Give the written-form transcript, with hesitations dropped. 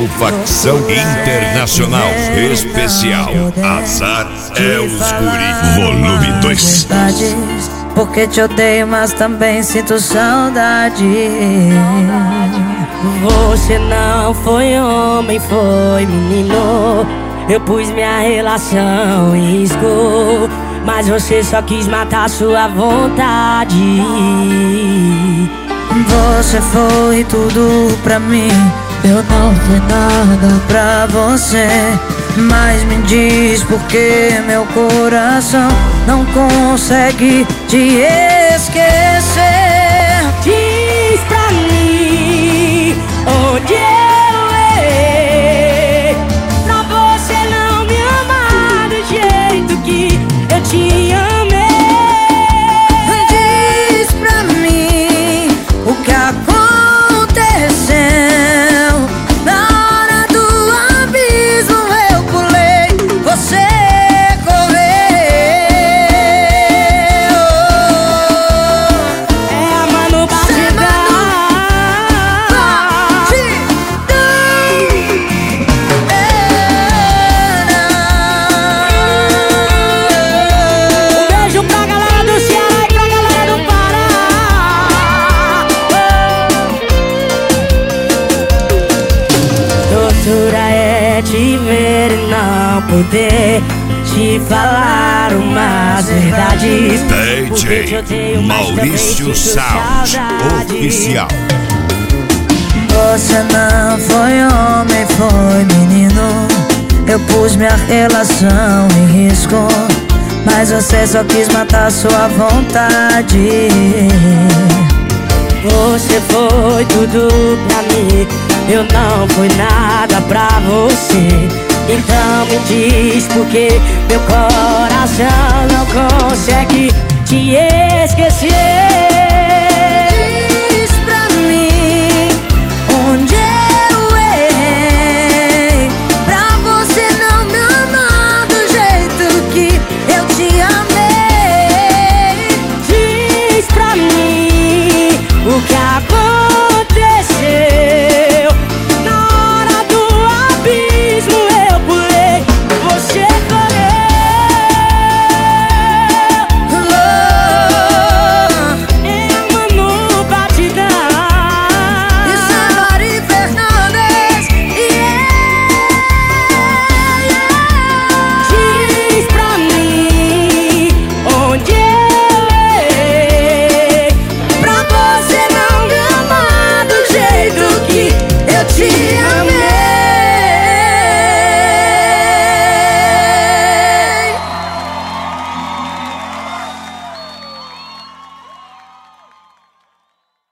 Grupo Facção Internacional Especial Azar é os Guri Volume 2. Porque te odeio, mas também sinto saudade. Você não foi homem, foi menino. Eu pus minha relação em risco, mas você só quis matar sua vontade. Você foi tudo pra mim, eu não fui nada pra você. Mas me diz por que meu coração não consegue te esquecer. Diz pra mim onde eu errei pra você não me amar do jeito que eu te amei. Diz pra mim o que aconteceu. Na hora do abismo eu pulei, você correu. É a mano batidão. Um beijo pra galera do Ceará e pra galera do Pará. Tortura é te ver e não poder te falar umas verdades. Porque te odeio, mas também Maurício sinto Sound saudade. Oficial. Você não foi homem, foi menino. Eu pus minha relação em risco, mas você só quis matar sua vontade. Você foi tudo pra mim, eu não fui nada pra você. Então me diz por que meu coração não consegue te esquecer.